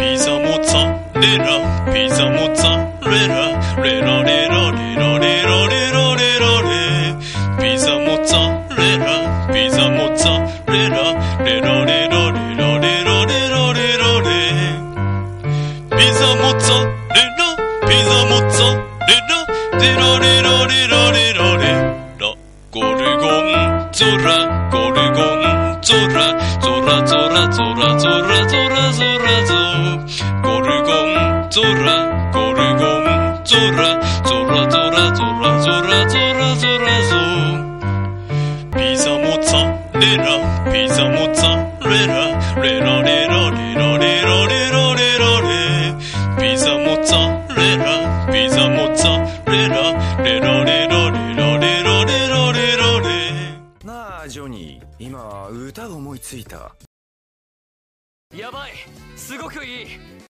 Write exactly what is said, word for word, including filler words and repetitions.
ピザモッツァレラピザモッツァレラレラレラレラレラレラレラレピザモッツァレラピザモッツァレラレラレラレラレラレラレラレピザモッツァレラピザモッツァレラレラレラレラレラレラゴルゴンゾラゴルゴンゾラゾラゾラゾラゾラゾラゾラゾゴルゴンゾラゴルゴンゾラゾラゾラゾラゾラゾラゾラゾピザモッツァレラピザモッツァレラレラレラレラレラレラレラレピザモッツァレラピザモッツァレラレラレラレラレラレラレラレなあジョニー、今歌思いついた。 やばい、すごくいい。